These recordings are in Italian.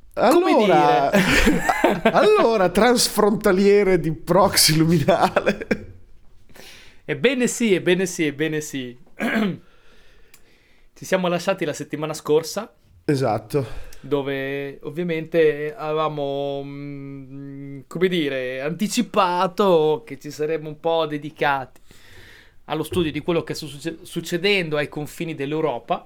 Allora, dire? allora, transfrontaliere di proxy luminale. Ebbene sì, ebbene sì, ebbene sì. Ci siamo lasciati la settimana scorsa, Esatto. dove ovviamente avevamo, come dire, anticipato che ci saremmo un po' dedicati allo studio di quello che sta succedendo ai confini dell'Europa.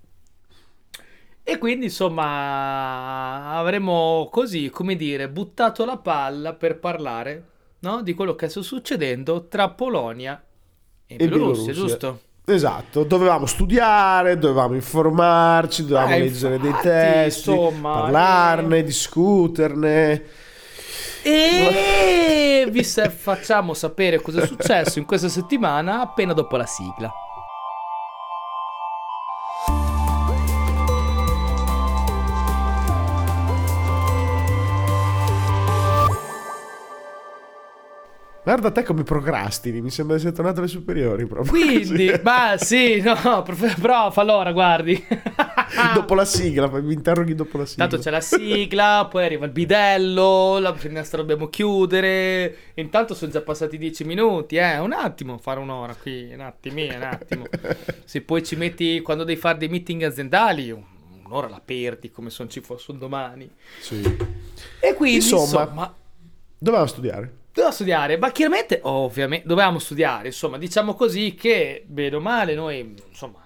E quindi, insomma, avremo così, come dire, buttato la palla per parlare, no? Di quello che sta succedendo tra Polonia e E Bielorussia, Bielorussia. giusto? Esatto, dovevamo studiare, dovevamo informarci, dovevamo leggere dei Infatti, testi, insomma, parlarne, discuterne. e facciamo sapere cosa è successo in questa settimana appena dopo la sigla. Guarda te come procrastini, mi sembra di essere tornato alle superiori proprio. Quindi, così. ma sì, no, prof, allora, guardi. Dopo la sigla, mi interroghi dopo la sigla. Tanto c'è la sigla, poi arriva il bidello, la finestra dobbiamo chiudere. Intanto sono già passati 10 minuti, un attimo, fare un'ora qui, un attimo. Se poi ci metti quando devi fare dei meeting aziendali, un'ora la perdi come se non ci fosse un domani. Sì. E quindi, Insomma, dovevamo studiare. dovevamo studiare, ma chiaramente, ovviamente, dovevamo studiare, insomma, diciamo così che, bene o male, noi, insomma,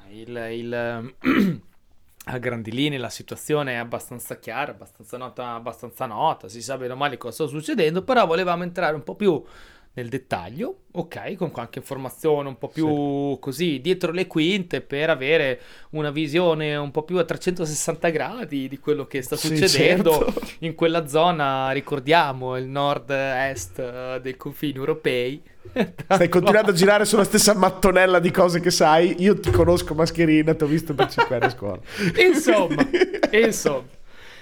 a grandi linee la situazione è abbastanza chiara, abbastanza nota, si sa bene o male cosa sta succedendo, però volevamo entrare un po' più nel dettaglio, ok, con qualche informazione un po' più così dietro le quinte per avere una visione un po' più a 360 gradi di quello che sta Sì, succedendo certo. in quella zona, ricordiamo, il nord-est dei confini europei. Stai continuando a girare sulla stessa mattonella di cose che sai. Io ti conosco, mascherina, ti ho visto per 5 anni a scuola. Insomma.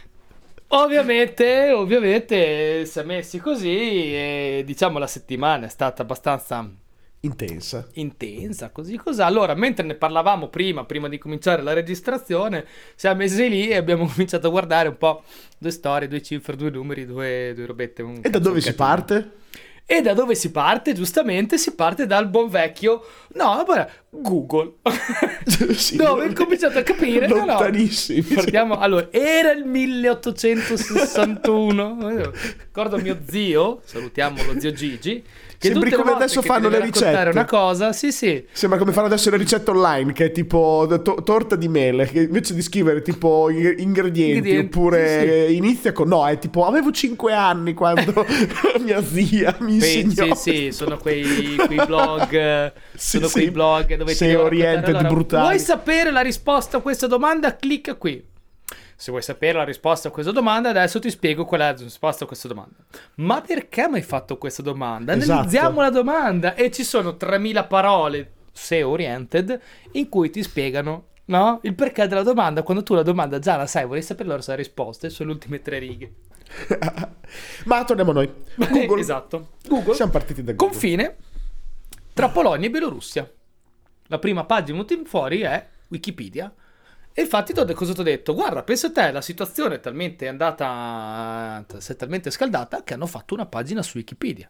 Ovviamente si è messi così e diciamo la settimana è stata abbastanza Intensa. così cos'ha. Allora, mentre ne parlavamo prima di cominciare la registrazione, siamo messi lì e abbiamo cominciato a guardare un po' due storie, due cifre, due numeri, due robette. E da dove si parte? E da dove si parte? Giustamente si parte dal buon vecchio, no, guarda, Google. Sì, Dove ho cominciato a capire, lontanissimi. Partiamo, allora, era il 1861. Ricordo mio zio, salutiamo lo zio Gigi, che Sembri tutte le come volte adesso che fanno ti deve le raccontare ricette. una cosa, sì. Sembra come fanno adesso le ricette online, che è tipo torta di mele, che invece di scrivere tipo ingredienti oppure sì. inizia con no, è tipo avevo 5 anni quando mia zia mi insegnò. Sì, sono quei blog, quei blog dove sei ti devono oriented raccontare. Allora, brutali. vuoi sapere la risposta a questa domanda? Clicca qui. Se vuoi sapere la risposta a questa domanda, adesso ti spiego qual è la risposta a questa domanda. Ma perché mi hai fatto questa domanda? Esatto. Analizziamo la domanda e ci sono 3000 parole SEO-oriented in cui ti spiegano, no? Il perché della domanda. Quando tu la domanda già la sai, vorrei sapere la risposta, sono le ultime 3 righe. Ma torniamo a noi. Google. Esatto. Google. Siamo partiti da Google. Confine tra Polonia e Bielorussia. La prima pagina venuta fuori è Wikipedia. E infatti cosa ti ho detto? Guarda, pensa a te, la situazione è talmente andata, si è talmente scaldata che hanno fatto una pagina su Wikipedia.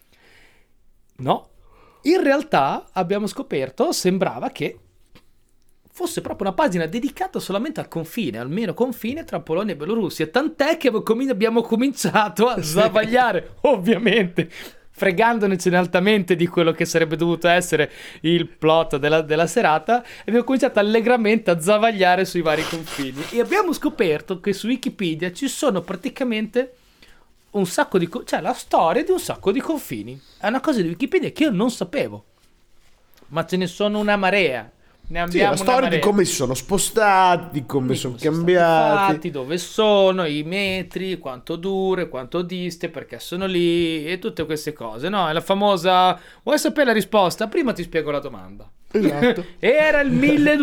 No, in realtà abbiamo scoperto, sembrava che fosse proprio una pagina dedicata solamente al confine, al mero confine tra Polonia e Bielorussia, tant'è che abbiamo cominciato a sbavagliare, ovviamente, fregandonecene altamente di quello che sarebbe dovuto essere il plot della serata, e abbiamo cominciato allegramente a zavagliare sui vari confini e abbiamo scoperto che su Wikipedia ci sono praticamente un sacco di cioè la storia di un sacco di confini. È una cosa di Wikipedia che io non sapevo, ma ce ne sono una marea. Ne Sì, abbiamo la storia una di marea. come si sono spostati, di come sono cambiati. Fatti, dove sono, i metri, quanto dura, quanto diste, perché sono lì e tutte queste cose, no? È la famosa, vuoi sapere la risposta? Prima ti spiego la domanda. Esatto. Era il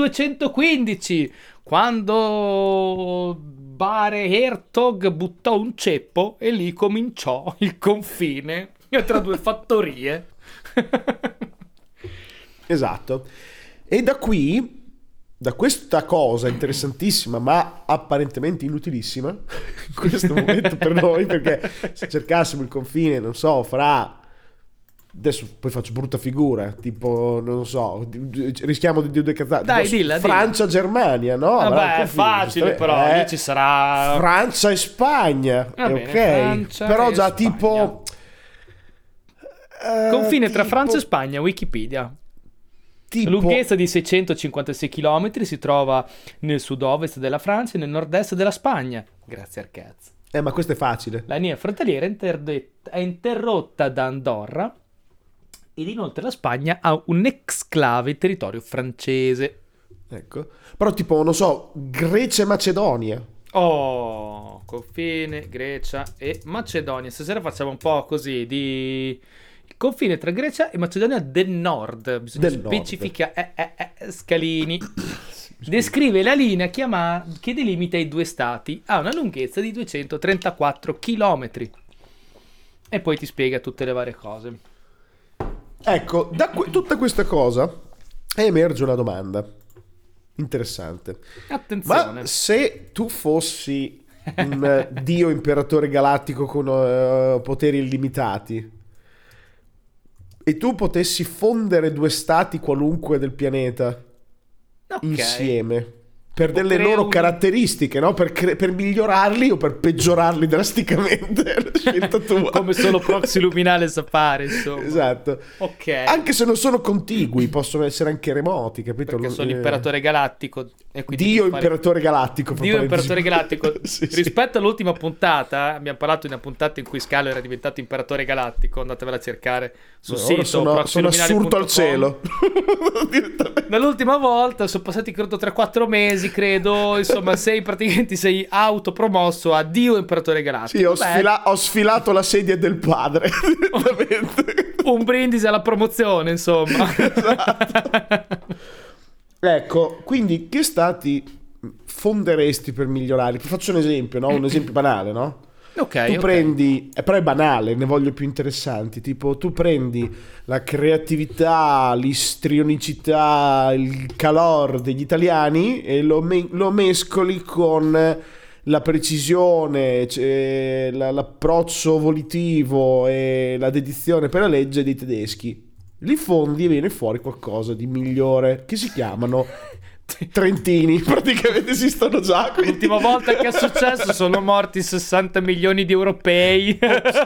1215 quando Bare Hertog buttò un ceppo e lì cominciò il confine tra due fattorie. Esatto. E da qui da questa cosa interessantissima ma apparentemente inutilissima in questo momento per noi, perché se cercassimo il confine, non so, fra... Adesso poi faccio brutta figura, tipo, non so, rischiamo di decazzare. Dai, dilla. Francia-Germania, no? Vabbè, è facile, però lì ci sarà... Francia e Spagna, bene, ok. Francia però e già Spagna. tipo... confine tra tipo- Francia e Spagna, Wikipedia. tipo... Lunghezza di 656 km, si trova nel sud-ovest della Francia e nel nord-est della Spagna. Grazie al cazzo. ma questo è facile. La linea frontaliera è interrotta da Andorra ed inoltre la Spagna ha un exclave in territorio francese. Ecco. Però tipo, non so, Grecia e Macedonia. Oh, confine, Grecia e Macedonia. Stasera facciamo un po' così di... Il confine tra Grecia e Macedonia del Nord. Bisogna specificare. Scalini. Descrive la linea che delimita i due stati. Ha una lunghezza di 234 km. E poi ti spiega tutte le varie cose. Ecco, da tutta questa cosa emerge una domanda interessante. Attenzione. Ma se tu fossi un dio imperatore galattico con poteri illimitati e tu potessi fondere due stati qualunque del pianeta insieme per delle loro caratteristiche, no? Per migliorarli o per peggiorarli drasticamente, è una scelta tua. Come solo Proxy Luminale sa fare, insomma. Esatto. Ok. Anche se non sono contigui, possono essere anche remoti, capito? Perché sono l'imperatore galattico. E quindi Dio imperatore galattico. Dio imperatore galattico. Sì. Rispetto all'ultima puntata, abbiamo parlato di una puntata in cui Scalo era diventato imperatore galattico. Andatevela a cercare sul sito. Sono assurdo al cielo. Dall'ultima volta sono passati credo 3-4 mesi, credo. Insomma, sei autopromosso a Dio imperatore galattico. Sì, ho sfilato la sedia del padre. Un brindisi alla promozione, insomma. Esatto. Ecco, quindi che stati fonderesti per migliorarli? Ti faccio un esempio, no? Un esempio banale, no? Ok. Prendi, però è banale, ne voglio più interessanti. Tipo, tu prendi la creatività, l'istrionicità, il calor degli italiani e lo mescoli con la precisione, l'approccio volitivo e la dedizione per la legge dei tedeschi. Li fondi e viene fuori qualcosa di migliore, che si chiamano trentini, praticamente esistono già. Quindi... L'ultima volta che è successo sono morti 60 milioni di europei.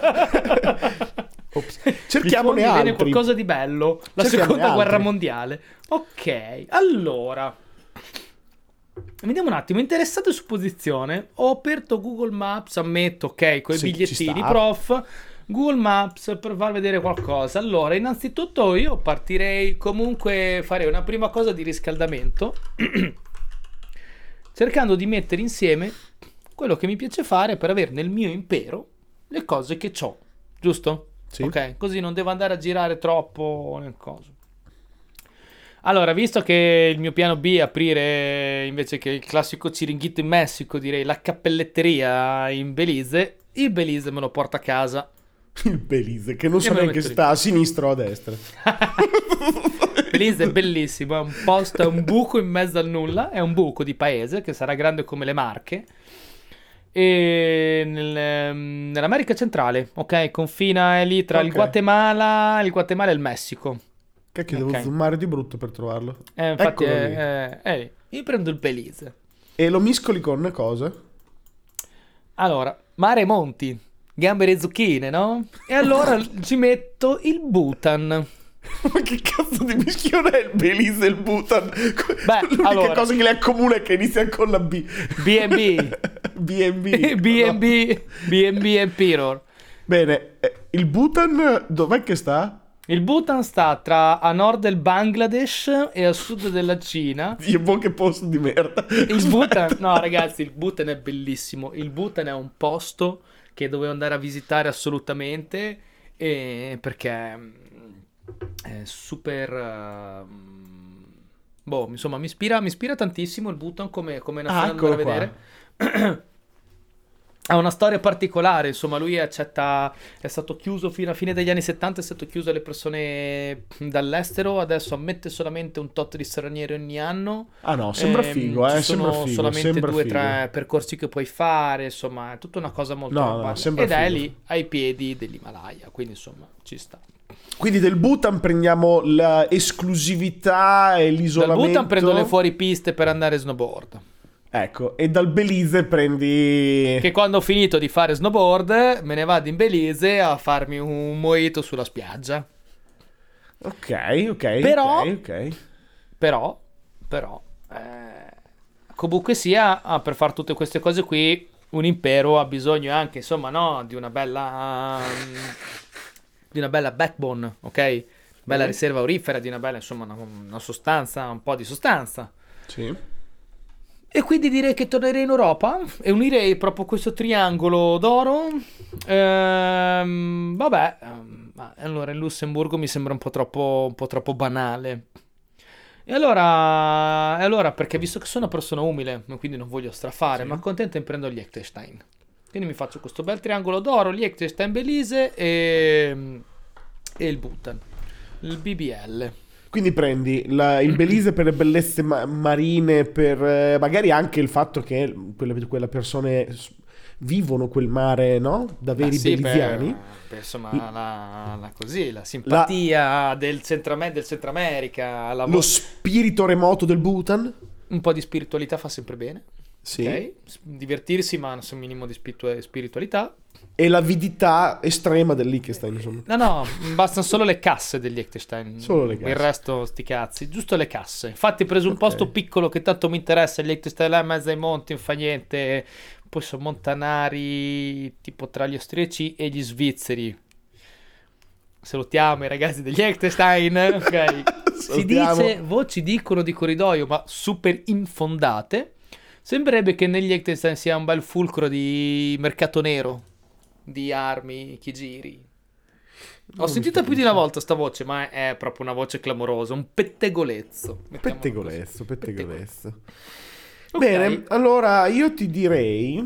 Ops. Cerchiamone altri. Viene qualcosa di bello. La seconda guerra mondiale. Ok, allora vediamo un attimo. Interessante supposizione. Ho aperto Google Maps, ammetto, ok, con i bigliettini prof. Google Maps per far vedere qualcosa. Allora, innanzitutto io partirei comunque, farei una prima cosa di riscaldamento cercando di mettere insieme quello che mi piace fare per avere nel mio impero le cose che ho, giusto? Sì. Ok, così non devo andare a girare troppo nel coso. Allora, visto che il mio piano B è aprire, invece che il classico Ciringhito in Messico, direi la cappelletteria in Belize, il Belize me lo porta a casa. Il Belize, che non so neanche se sta a sinistra o a destra. Belize è bellissimo, è un posto, è un buco in mezzo al nulla, è un buco di paese che sarà grande come le Marche. E nell'America centrale, ok? Confina è lì tra il Guatemala e il Messico. Cacchio, devo zoomare di brutto per trovarlo. Infatti, io prendo il Belize. E lo miscoli con cosa? Allora, mare e monti, gamberi e zucchine, no? E allora ci metto il Bhutan. Ma che cazzo di mischione è il Belize e il Bhutan? L'unica cosa che li accomuna è che inizia con la B. B&B. B&B. B&B Emperor. Bene, il Bhutan dov'è che sta? Il Bhutan sta a nord del Bangladesh e a sud della Cina. Dio, che posto di merda. Il Bhutan, no ragazzi, il Bhutan è bellissimo. Il Bhutan è un posto che dovevo andare a visitare assolutamente, perché è super insomma mi ispira tantissimo il Bhutan come nazione da andare a vedere. Ha una storia particolare, insomma, lui è stato chiuso fino alla fine degli anni 70, è stato chiuso alle persone dall'estero, adesso ammette solamente un tot di stranieri ogni anno. Ah no, sembra figo, Ci sembra sono figo, solamente sembra 2 o 3 figo. percorsi che puoi fare, insomma, è tutta una cosa molto No, no, bella. sembra Ed è figo. lì ai piedi dell'Himalaya, quindi insomma, ci sta. Quindi del Bhutan prendiamo l'esclusività e Dal l'isolamento. Bhutan prendo le fuoripiste per andare snowboard. Ecco, e dal Belize prendi... Che quando ho finito di fare snowboard me ne vado in Belize a farmi un mojito sulla spiaggia. Ok. Però- ok. Però, comunque sia, per fare tutte queste cose qui, un impero ha bisogno anche, insomma, no, di una bella backbone, ok? Bella riserva aurifera, di una bella, insomma, una sostanza, un po' di sostanza. Sì. E quindi direi che tornerei in Europa e unirei proprio questo triangolo d'oro. Allora il Lussemburgo mi sembra un po' troppo banale. E allora, perché visto che sono una persona umile, quindi non voglio strafare, Sì. ma accontento e prendo Liechtenstein. Quindi mi faccio questo bel triangolo d'oro, Liechtenstein, Belize e il Bhutan. Il BBL. Quindi prendi il Belize per le bellezze marine, per magari anche il fatto che quelle persone vivono quel mare, no? Da veri Sì, beliziani. per, insomma, la simpatia del Centro America, Lo spirito remoto del Bhutan. un po' di spiritualità fa sempre bene. Sì. Ok? Divertirsi, ma un minimo di spiritualità. E l'avidità estrema del Liechtenstein, insomma. No, bastano solo le casse del Liechtenstein. Solo le casse. Il resto, sti cazzi. Giusto le casse. Infatti, ho preso un Ok. posto piccolo che tanto mi interessa. Il Liechtenstein là in mezzo ai monti, non fa niente. Poi sono montanari tipo tra gli austriaci e gli svizzeri. Salutiamo i ragazzi degli Liechtenstein. Ok. Si Salutiamo. dice, voci dicono di corridoio, ma super infondate. Sembrerebbe che negli Liechtenstein sia un bel fulcro di mercato nero. Di armi, chi giri. Ho sentito più di una volta sta voce, ma è proprio una voce clamorosa, un pettegolezzo. Mettiamolo Pettegolezzo. Ok. Bene, allora io ti direi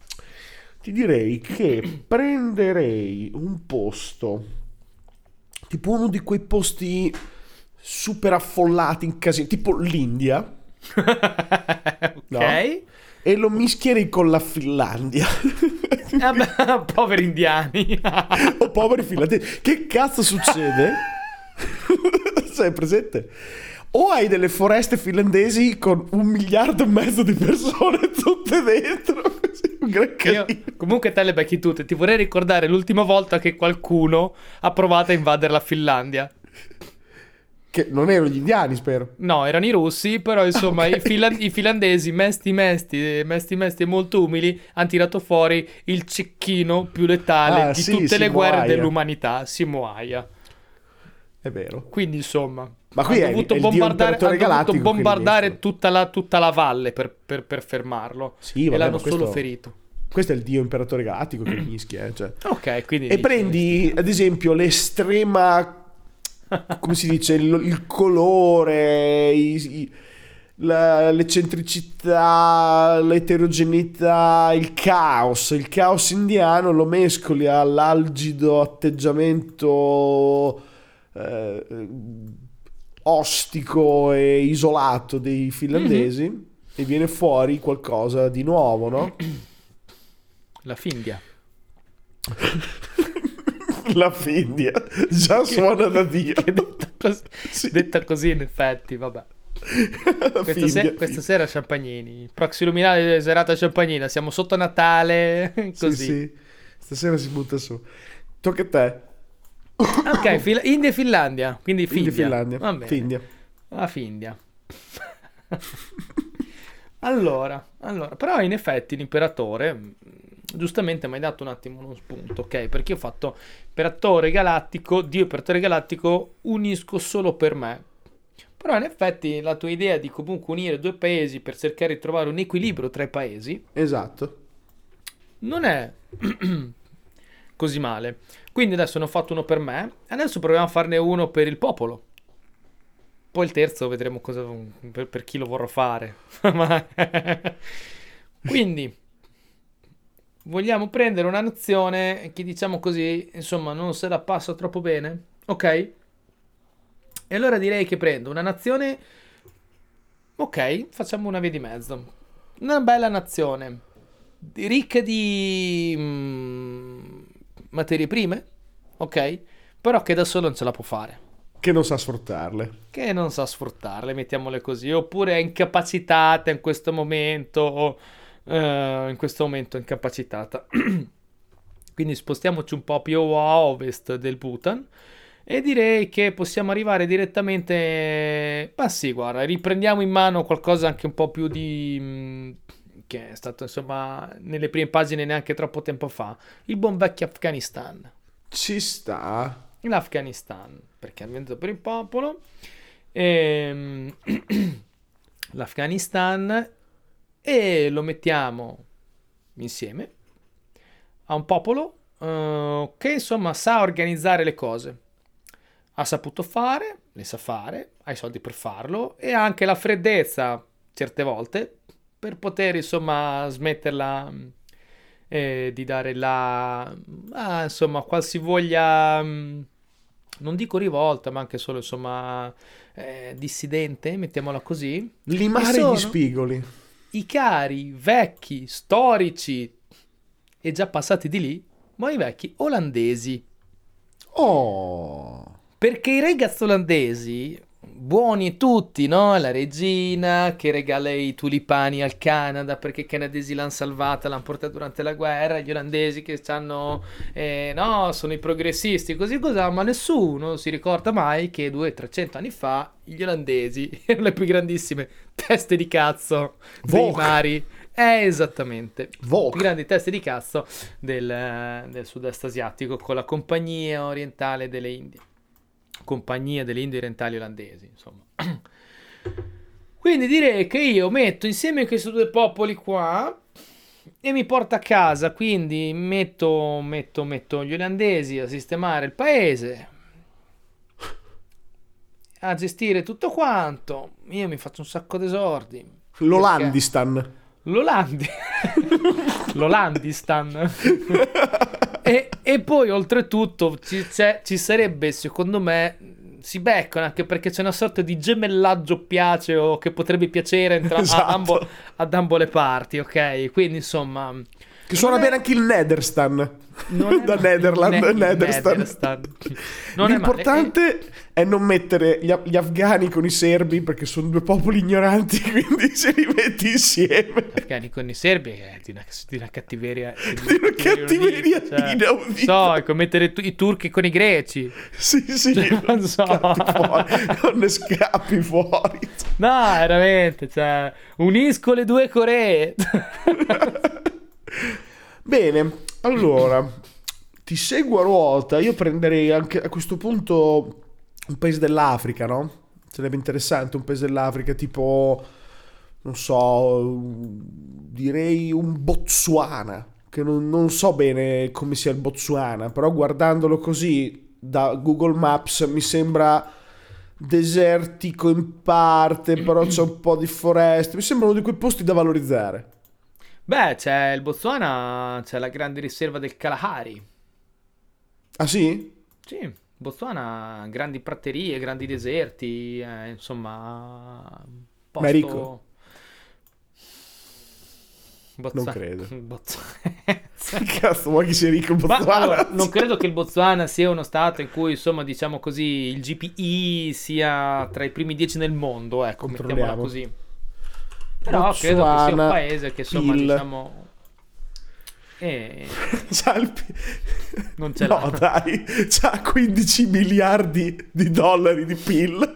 che prenderei un posto, tipo uno di quei posti super affollati in casino, tipo l'India, Ok. No. e lo mischierei con la Finlandia. Vabbè, poveri indiani. Oh, poveri finlandesi. Che cazzo succede? Sei presente? O hai delle foreste finlandesi con 1,5 miliardi di persone tutte dentro, così, un gran Io, casino. comunque te le becchi tutte. Ti vorrei ricordare l'ultima volta che qualcuno ha provato a invadere la Finlandia. Che non erano gli indiani, spero. No, erano i russi, però insomma Ok. i finlandesi mesti e molto umili hanno tirato fuori il cecchino più letale Ah, di sì, tutte le si guerre muoia. dell'umanità, si muoia. È vero. Quindi insomma, Ma qui hanno dovuto è il dio bombardare, imperatore galattico che li bombardare mescola. tutta la valle per fermarlo. Sì, E vabbè, l'hanno ma questo- solo ferito. Questo è il dio imperatore galattico che mischia, cioè. Ok, quindi E dici- prendi, ad esempio, l'estrema, come si dice, il colore, l'eccentricità, l'eterogeneità, il caos. Il caos indiano lo mescoli all'algido atteggiamento ostico e isolato dei finlandesi e viene fuori qualcosa di nuovo, no? La Findia. La Findia già suona da Dio. Che detta così, Sì. detta così in effetti, vabbè. La Findia. Questa sera champagnini. Proxy luminale serata champagnina. Siamo sotto Natale. Così. Sì, sì. Stasera si butta su. Tocca a te. Ok, India e Finlandia. Quindi Findia, Findia. Finlandia. Va bene. Findia. La Findia. Allora, però in effetti l'imperatore giustamente mi hai dato un attimo uno spunto, ok? Perché io ho fatto imperatore galattico, dio imperatore galattico, unisco solo per me. Però in effetti la tua idea di comunque unire 2 paesi per cercare di trovare un equilibrio tra i paesi Esatto. non è così male. Quindi adesso ne ho fatto uno per me, adesso proviamo a farne uno per il popolo. Poi il terzo vedremo cosa, per chi lo vorrò fare. Quindi vogliamo prendere una nazione che, diciamo così, insomma, non se la passa troppo bene, ok? E allora direi che prendo una nazione, ok, facciamo una via di mezzo. Una bella nazione, ricca di materie prime, ok? Però che da solo non ce la può fare. Che non sa sfruttarle. Che non sa sfruttarle, mettiamole così. Oppure è incapacitata in questo momento. In questo momento è incapacitata. Quindi spostiamoci un po' più a ovest del Bhutan. E direi che possiamo arrivare direttamente. Ma sì, guarda, riprendiamo in mano qualcosa anche un po' più di. Che è stato, insomma, nelle prime pagine neanche troppo tempo fa. Il buon vecchio Afghanistan. Ci sta. L'Afghanistan, perché è inventato per il popolo. L'Afghanistan, e lo mettiamo insieme a un popolo che insomma sa organizzare le cose. Ha saputo fare, le sa fare, ha i soldi per farlo e ha anche la freddezza certe volte per poter insomma smetterla di dare insomma qualsivoglia, non dico rivolta, ma anche solo insomma dissidente, mettiamola così. Limare gli spigoli. I cari vecchi storici e già passati di lì, ma i vecchi olandesi. Oh, Perché i ragazzi olandesi, buoni tutti, no? La regina che regala i tulipani al Canada perché i canadesi l'hanno salvata, l'hanno portata durante la guerra, gli olandesi che hanno, no, sono i progressisti, così ma nessuno si ricorda mai che 200-300 anni fa gli olandesi erano le più grandissime teste di cazzo dei Vogue. mari. Esattamente, Vogue. più grandi teste di cazzo del sud-est asiatico con la Compagnia Orientale delle Indie. Compagnia delle Indie Orientali Olandesi, insomma. Quindi direi che io metto insieme questi due popoli qua e mi porto a casa, quindi metto gli olandesi a sistemare il paese, a gestire tutto quanto. Io mi faccio un sacco d'esordi. l'Olandistan. L'Olandistan. E poi oltretutto ci sarebbe, secondo me, si beccano anche perché c'è una sorta di gemellaggio piaceo che potrebbe piacere Esatto. ad ambo le parti, ok? Quindi insomma, Che suona bene anche il Nederstan. Da Nederland, Nederstan. L'importante è non mettere gli afghani con i serbi perché sono due popoli ignoranti, quindi se li metti insieme. Gli afghani con i serbi è di una cattiveria. Di una cattiveria inaudita. So, è come mettere i turchi con i greci. Sì, Non so. Non ne scappi fuori. No, veramente, cioè, unisco le due Coree. Bene, allora ti seguo a ruota. Io prenderei anche a questo punto un paese dell'Africa, no? Sarebbe interessante un paese dell'Africa, tipo, non so, direi un Botswana, che non so bene come sia il Botswana, però guardandolo così da Google Maps mi sembra desertico in parte, però c'è un po' di foreste, mi sembra uno di quei posti da valorizzare. Beh, c'è il Botswana, c'è la grande riserva del Kalahari. Ah sì? Sì, Botswana, grandi praterie, grandi deserti, insomma, un posto... Ma è ricco? Non Botswana. credo. Botswana. Cazzo, vuoi che sia ricco il Ma Botswana? allora, non credo che il Botswana sia uno stato in cui, insomma, diciamo così, il GPI sia tra i primi 10 nel mondo, ecco, mettiamola Controlliamo. così. Però credo che sia un paese che, insomma, PIL. diciamo... C'ha Non ce no, l'ha. dai, c'ha 15 miliardi di dollari di PIL.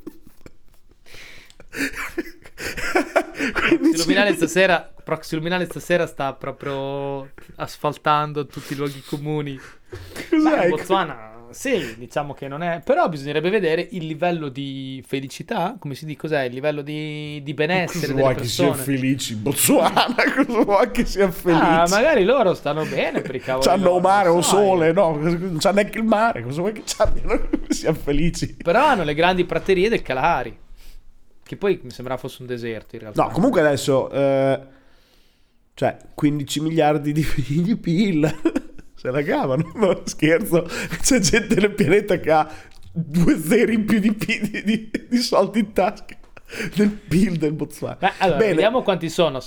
Proxy Luminale stasera sta proprio asfaltando tutti i luoghi comuni. Ma Cos'è? il Botswana, sì, diciamo che non è... Però bisognerebbe vedere il livello di felicità, come si dice, cos'è? Il livello di benessere Cosa delle vuoi che sia persone. felici? Botswana, cosa vuoi che sia felice? Ah, magari loro stanno bene per i cavoli C'hanno loro, un mare, non un so, sole, no, non c'ha neanche il mare, cosa vuoi che abbiano? Siano felici. Però hanno le grandi praterie del Kalahari, che poi mi sembrava fosse un deserto in realtà. No, comunque adesso Cioè, 15 miliardi di PIL. Se la cavano. No, scherzo. C'è gente nel pianeta che ha 2 zeri in più di soldi in tasca del PIL del Botswana. Allora, Bene. vediamo quanti sono.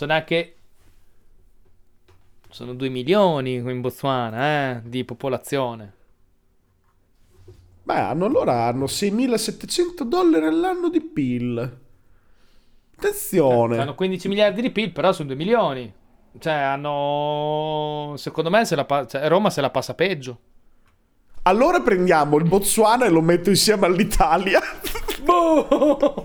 Sono 2 milioni in Botswana, di popolazione. Beh, hanno 6.700 dollari all'anno di PIL. Attenzione. Hanno 15 miliardi di PIL, però sono 2 milioni. Cioè, hanno... Secondo me Roma se la passa peggio. Allora prendiamo il Botswana e lo metto insieme all'Italia. Boom!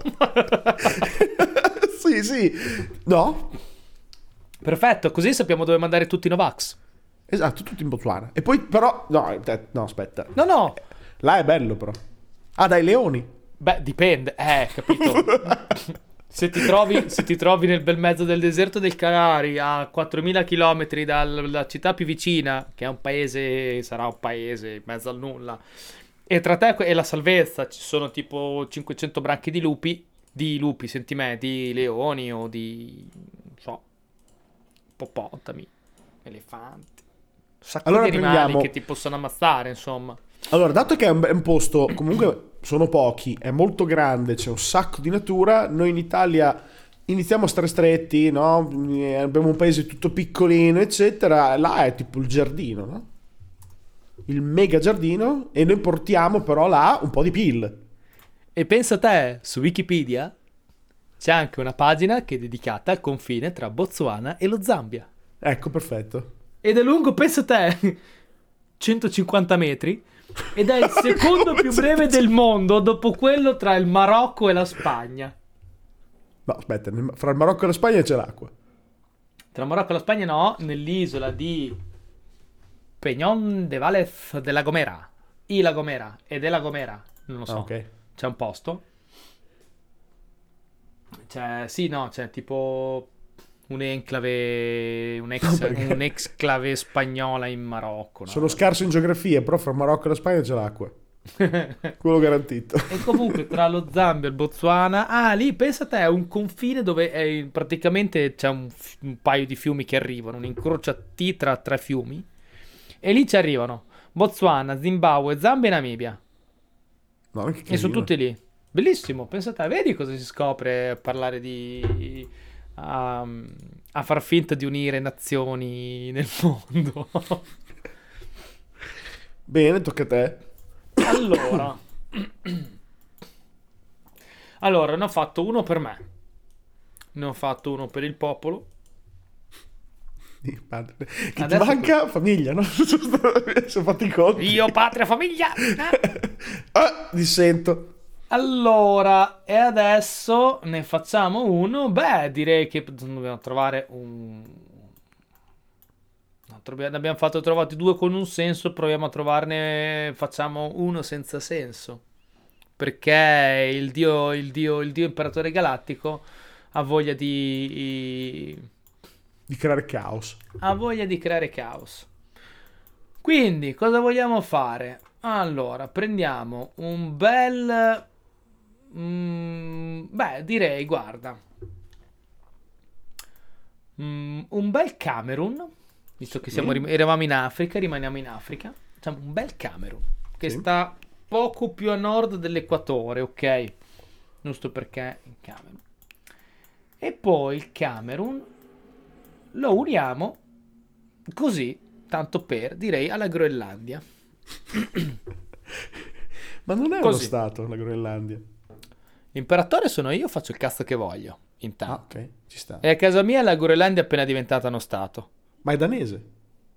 Sì. No? Perfetto, così sappiamo dove mandare tutti i Novax. Esatto, tutti in Botswana. E poi però... No, aspetta. No. Là è bello però. Ah, dai leoni. Beh, dipende, capito? Se ti trovi nel bel mezzo del deserto del Calari, a 4.000 km dalla città più vicina, che è un paese, sarà un paese in mezzo al nulla, e tra te e la salvezza ci sono tipo 500 branchi di lupi, senti me, di leoni o di, non so, ippopotami, elefanti, un sacco Allora di animali prendiamo- che ti possono ammazzare, insomma. Allora, dato che è un posto, comunque sono pochi, è molto grande, c'è un sacco di natura, noi in Italia iniziamo a stare stretti, no? Abbiamo un paese tutto piccolino, eccetera, là è tipo il giardino, no? Il mega giardino, e noi portiamo però là un po' di PIL. E pensa te, su Wikipedia c'è anche una pagina che è dedicata al confine tra Botswana e lo Zambia. Ecco, perfetto. Ed è lungo, pensa te, 150 metri. Ed è il secondo più breve del mondo dopo quello tra il Marocco e la Spagna. No, aspetta, fra il Marocco e la Spagna c'è l'acqua. Tra il Marocco e la Spagna no, nell'isola di Peñón de Vélez de la Gomera. I La Gomera e della Gomera, non lo so. Ok. C'è un posto. C'è tipo un'exclave spagnola in Marocco. No? Sono scarso in geografia, però fra il Marocco e la Spagna c'è l'acqua. Quello garantito. E comunque tra lo Zambia e il Botswana, lì pensa te, è un confine dove praticamente c'è un paio di fiumi che arrivano, un'incrociati tra tre fiumi, e lì ci arrivano Botswana, Zimbabwe, Zambia e Namibia, No, che e sono carino. tutti lì. Bellissimo, pensa te, vedi cosa si scopre a parlare di a far finta di unire nazioni nel mondo. Bene, tocca a te. Allora, ne ho fatto uno per me, ne ho fatto uno per il popolo. Che ti Adesso- manca famiglia, no? Sono fatti i conti. Io, patria, famiglia. Dissento. Allora, e adesso ne facciamo uno. Beh, direi che dobbiamo trovare un... Ne abbiamo trovati due con un senso, proviamo a trovarne, facciamo uno senza senso. Perché il dio imperatore galattico ha voglia Di creare caos. creare caos. Quindi, cosa vogliamo fare? Allora, prendiamo un bel... direi, guarda. Un bel Camerun, visto che eravamo in Africa, rimaniamo in Africa. Facciamo un bel Camerun, che Sì. sta poco più a nord dell'equatore, ok? Giusto perché in Camerun. E poi il Camerun lo uniamo così, tanto per, direi, alla Groenlandia. Ma non è uno Così. stato la Groenlandia. L'imperatore sono io, faccio il cazzo che voglio, intanto. Ok, ci sta. E a casa mia la Groenlandia è appena diventata uno stato. Ma è danese.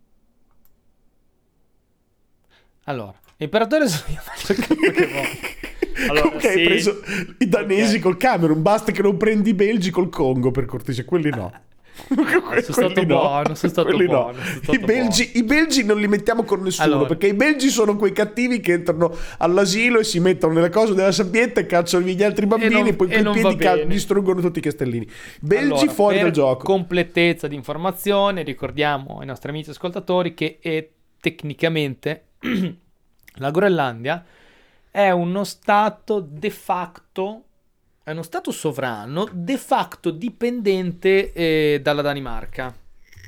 Allora, l'imperatore sono io, faccio il cazzo che voglio. Allora, Comunque hai sì. preso i danesi Ok. col Camerun, basta che non prendi i belgi col Congo, per cortesia, quelli no. sono stato buono, sono stato Quelli buono, sono stato I belgi non li mettiamo con nessuno, Allora. perché i belgi sono quei cattivi che entrano all'asilo e si mettono nelle cose della sabbietta e cacciano via gli altri bambini e, poi e coi non piedi va bene. distruggono tutti i castellini. Belgi Allora, fuori per dal gioco. completezza di informazione, ricordiamo ai nostri amici ascoltatori che tecnicamente la Groenlandia è uno stato de facto, è uno stato sovrano de facto dipendente dalla Danimarca.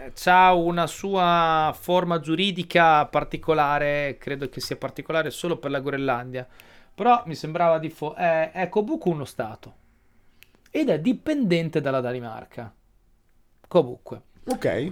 c'ha una sua forma giuridica particolare, credo che sia particolare solo per la Groenlandia, però mi sembrava è comunque uno stato ed è dipendente dalla Danimarca. Comunque. Ok.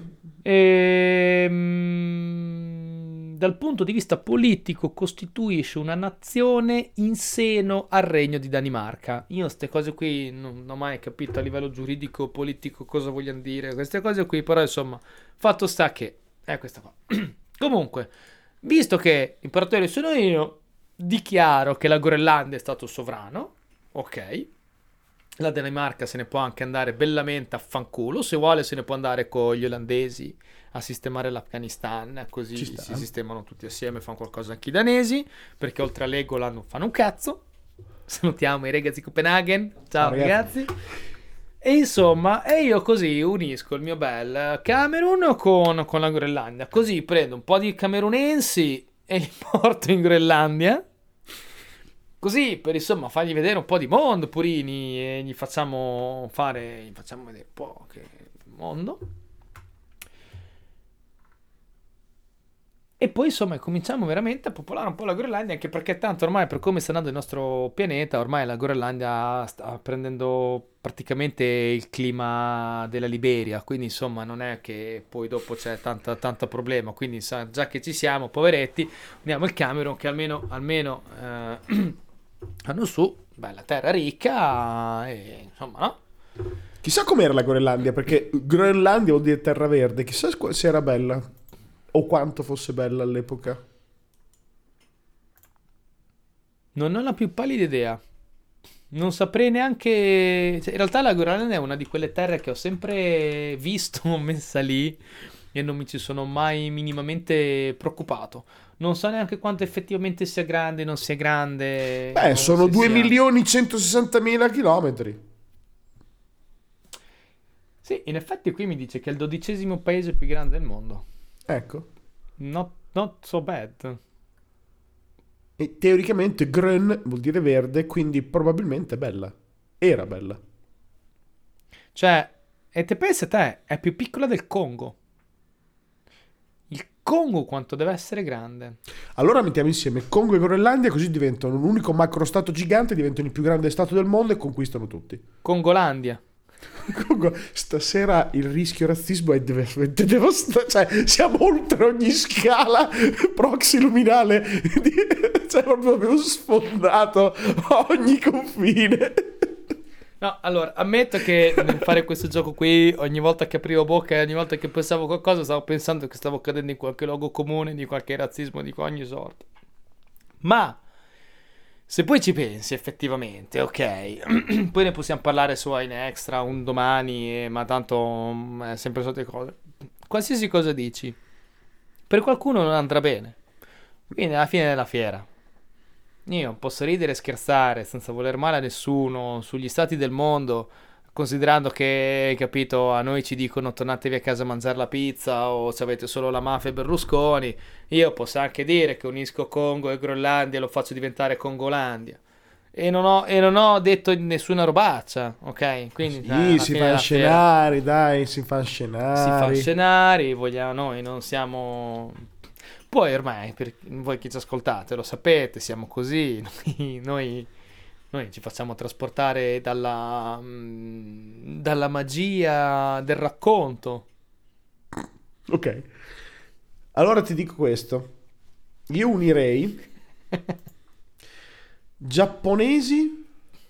Dal punto di vista politico costituisce una nazione in seno al regno di Danimarca. Io queste cose qui non ho mai capito a livello giuridico politico cosa vogliano dire queste cose qui, però insomma, fatto sta che è questa qua. Comunque, visto che imperatore sono io, dichiaro che la Groenlandia è stato sovrano, ok? La Danimarca se ne può anche andare bellamente a fanculo, se vuole se ne può andare con gli olandesi a sistemare l'Afghanistan, così si sistemano tutti assieme, fanno qualcosa anche i danesi, perché oltre a Legoland non fanno un cazzo. Salutiamo i ragazzi di Copenaghen, ciao ragazzi. E insomma, e io così unisco il mio bel Camerun con la Groenlandia, così prendo un po' di camerunensi e li porto in Groenlandia, così per insomma fargli vedere un po' di mondo, purini, e gli facciamo vedere un po' che mondo. E poi insomma cominciamo veramente a popolare un po' la Groenlandia, anche perché tanto ormai per come sta andando il nostro pianeta, ormai la Groenlandia sta prendendo praticamente il clima della Liberia, quindi insomma non è che poi dopo c'è tanto problema, quindi già che ci siamo, poveretti, andiamo al Camerun che almeno hanno su, bella terra ricca e insomma no? Chissà com'era la Groenlandia, perché Groenlandia vuol dire terra verde, chissà se era bella. O quanto fosse bella all'epoca. Non ho la più pallida idea. Non saprei neanche... Cioè, in realtà la Groenlandia è una di quelle terre che ho sempre visto messa lì e non mi ci sono mai minimamente preoccupato. Non so neanche quanto effettivamente sia grande, non sia grande. Beh, sono 2.160.000 chilometri. Sì, in effetti qui mi dice che è il 12° paese più grande del mondo. Ecco. Not so bad. E teoricamente grön vuol dire verde, quindi probabilmente è bella. Era bella. Cioè, e te pensa te, è più piccola del Congo. Il Congo quanto deve essere grande. Allora mettiamo insieme Congo e Groenlandia, così diventano un unico macrostato gigante, diventano il più grande stato del mondo e conquistano tutti. Congolandia. Stasera il rischio razzismo è devastante, cioè siamo oltre ogni scala proxiluminale, cioè proprio abbiamo sfondato ogni confine. No, allora, ammetto che nel fare questo gioco qui, ogni volta che aprivo bocca e ogni volta che pensavo qualcosa, stavo pensando che stavo cadendo in qualche luogo comune di qualche razzismo di ogni sorta. Ma se poi ci pensi effettivamente, ok, poi ne possiamo parlare su in extra un domani, ma tanto è sempre solite cose. Qualsiasi cosa dici, per qualcuno non andrà bene. Quindi alla fine della fiera, io posso ridere e scherzare senza voler male a nessuno sugli stati del mondo, considerando che, capito, a noi ci dicono tornatevi a casa a mangiare la pizza o se avete solo la mafia e Berlusconi. Io posso anche dire che unisco Congo e Groenlandia e lo faccio diventare Congolandia. E non ho detto nessuna robaccia, ok? Quindi sì, si fa scenari, dai, si fa scenari. Si fa scenari, vogliamo, noi non siamo... Poi ormai, per voi che ci ascoltate, lo sapete, siamo così, noi ci facciamo trasportare dalla magia del racconto. Ok. Allora ti dico questo. Io unirei giapponesi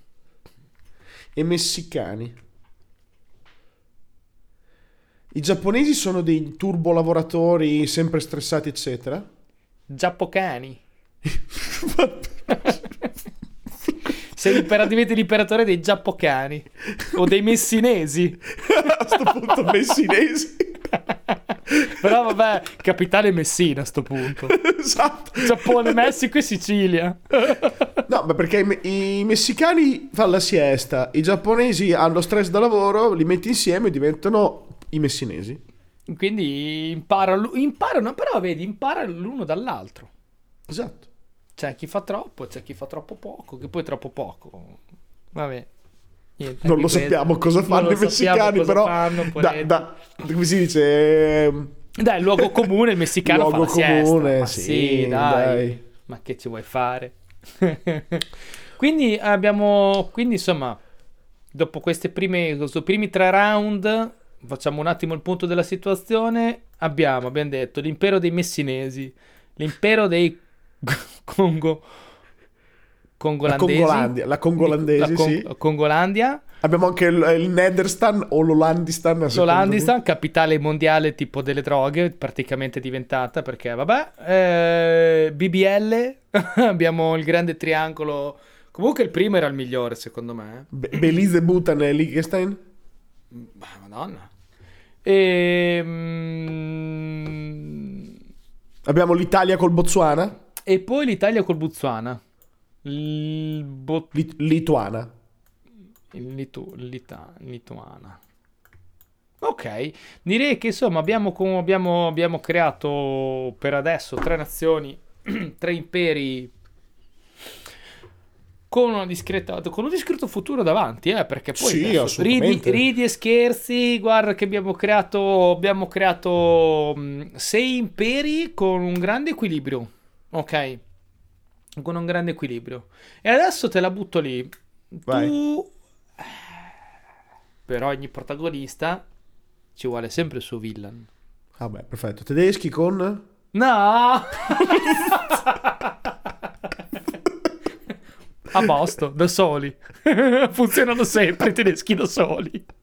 e messicani. I giapponesi sono dei turbolavoratori sempre stressati, eccetera. Giappocani. Diventi l'imperatore dei giappocani o dei messinesi. A sto punto messinesi. Però vabbè, capitale Messina a sto punto. Esatto. Giappone, Messico e Sicilia. No, ma perché i messicani fanno la siesta, i giapponesi hanno stress da lavoro, li metti insieme e diventano i messinesi. Quindi imparano, però vedi, imparano l'uno dall'altro. C'è chi fa troppo, c'è chi fa troppo poco, che poi troppo poco. Vabbè. Niente, Non lo anche sappiamo questo. cosa fanno Non i lo sappiamo messicani, cosa però fanno, poveretti. come si dice? Dai, il luogo comune, il messicano Luogo fa la siesta. comune, Ma sì, sì, dai. Ma che ci vuoi fare? Quindi insomma, dopo questi primi 3 round, facciamo un attimo il punto della situazione. Abbiamo detto l'impero dei messinesi, l'impero dei congolandesi, La congolandese, sì. Congolandia, Abbiamo anche il Nederstan o l'Olandistan. a seconda l'Olandistan, capitale mondiale tipo delle droghe, praticamente diventata, perché vabbè, BBL, abbiamo il grande triangolo. Comunque il primo era il migliore, secondo me. Belize, Bhutan e Liechtenstein. Madonna. Abbiamo l'Italia col Botswana. E poi l'Italia col Botswana. Lituana. Lituana. Ok, direi che insomma abbiamo creato per adesso 3 nazioni, 3 imperi con un discreto futuro davanti, perché poi Sì, adesso assolutamente. ridi e scherzi, guarda che abbiamo creato 6 imperi con un grande equilibrio, ok? Con un grande equilibrio. E adesso te la butto lì. Vai. Tu, per ogni protagonista ci vuole sempre il suo villain. Vabbè, perfetto. Tedeschi con... No! A posto, da soli. Funzionano sempre i tedeschi da soli.